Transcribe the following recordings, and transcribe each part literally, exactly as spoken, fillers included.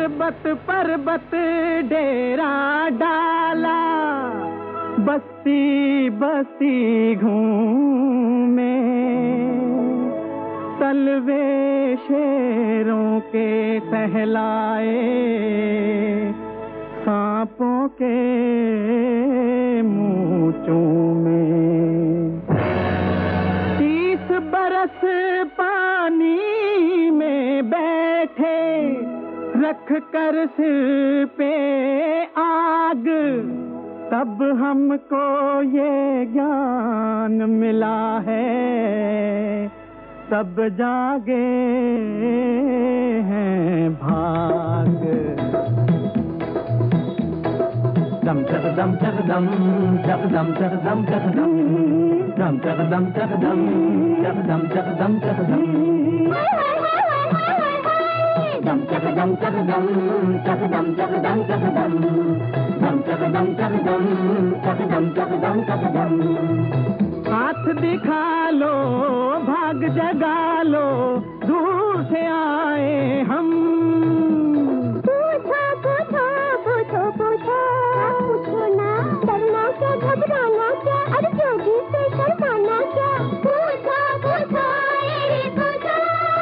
पर्वत पर्वत डेरा डाला, बस्ती बस्ती घूमे, तलवे शेरों के सहलाए, सांपों के मूंचों में। तीस बरस पानी में बैठे, रख कर सिर पे आग, तब हमको ये ज्ञान मिला है, सब जागे हैं भाग। दम चक दम चक दम चक दम चक दम चक दम दम चक दम चक दम चक दम चक दम चक दम दम चक दम चक दम चक दम चक दम चक दम दम चक दम चक दम चक दम चक दम चक दम। हाथ दिखा लो, भाग जगा लो, दूर से आए हम। पूछो पूछो पूछो पूछो पूछो ना, डरना क्या, घबराना क्या, अरे जोगी से शर्माना क्या, पूछो पूछो रे पूछो।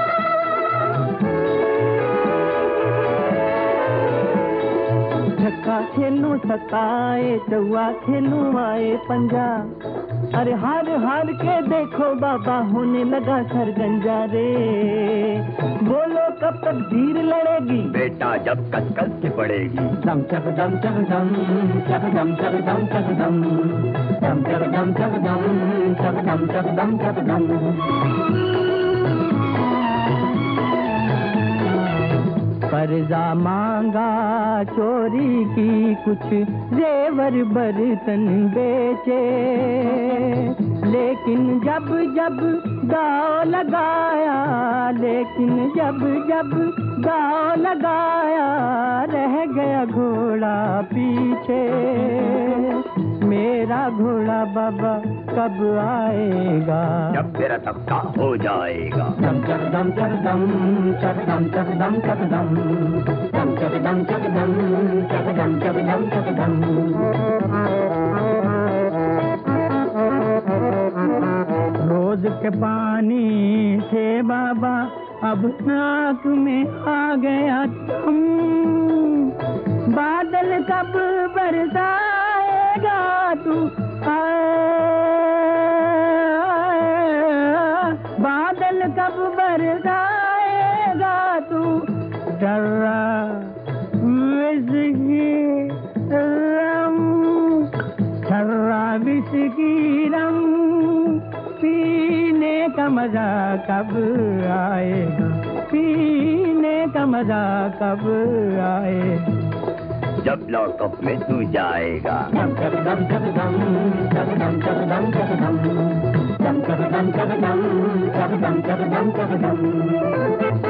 छक्का खेलूं सताए, चौवा खेलूं आए पंजा, अरे हार हार के देखो बाबा होने लगा सरगंजा रे। बोलो कब तक धीर लड़ेगी बेटा, जब कस कस के पड़ेगी। दम चक दम चक दम चक दम चक दम चक दम दम चक दम चक दम चक दम चक दम चक दम। कर्जा मांगा चोरी की, कुछ जेवर बर्तन बेचे, लेकिन जब जब दाव लगाया, लेकिन जब जब दाव लगाया, रह गया घोड़ा पीछे। मेरा घोड़ा बाबा कब आएगा, जब तेरा सबका हो जाएगा। दम चक दम चक दम चक दम चक दम चक दम दम चक दम चक दम चक दम चक दम चक दम। रोज के पानी से बाबा अब नाक में आ गया तुम, बादल कब बरसाएगा तू, बादल कब बरसाएगा तू, डरा विस्की रम, डरा विस्की रम, पीने का मजा कब आएगा, पीने का मजा कब आएगा, जब लॉकअप में तू जाएगा। दम चक दम चक दम चक दम चक दम चक दम दम चक दम चक दम चक दम चक दम चक दम।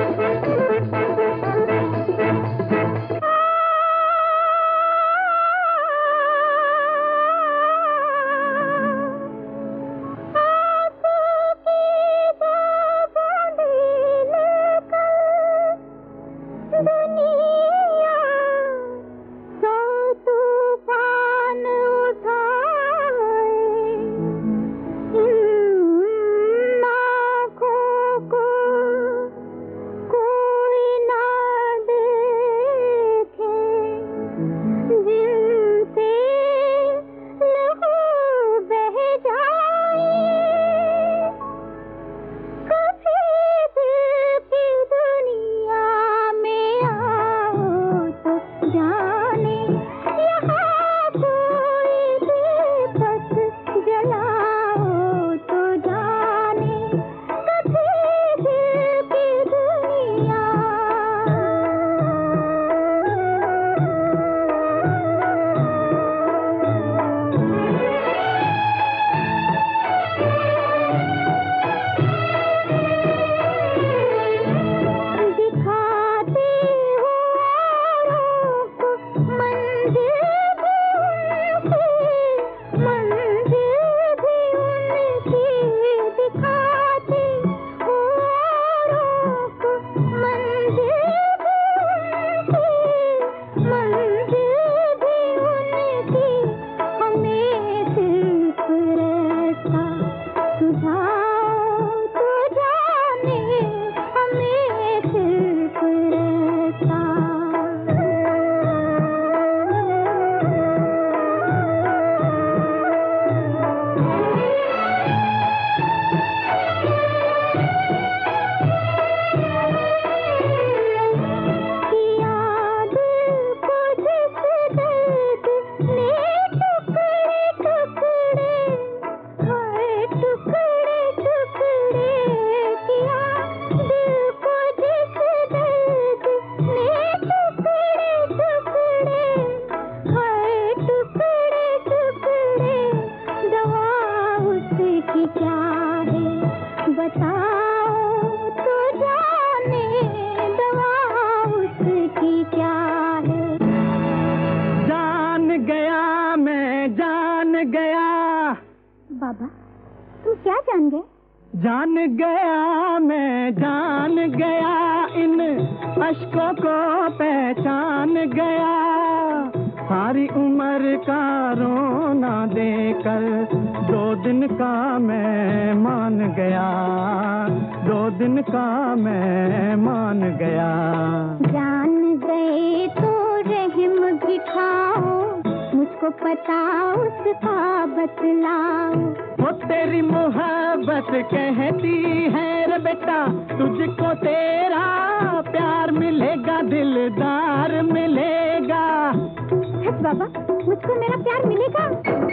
जान गया मैं जान गया इन अश्कों को पहचान गया, सारी उम्र का रोना देकर दो दिन का मैं मान गया, दो दिन का मैं मान गया। जान गए तो रहम दिखाओ, मुझको पता उसका बतलाओ। वो तेरी मोहब्बत कहती है रे बेटा, तुझको तेरा प्यार मिलेगा, दिलदार मिलेगा। हस बाबा, मुझको मेरा प्यार मिलेगा?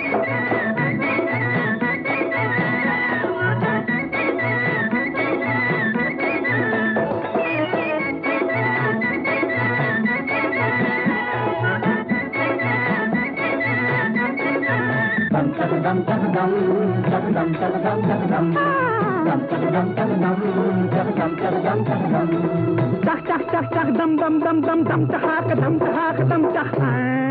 dum dum dum dum dum dum dum dum dum dum dum dum dum dum dum dum dum dum chak chak chak chak dum dum dum dum dum chak dum chak dum chak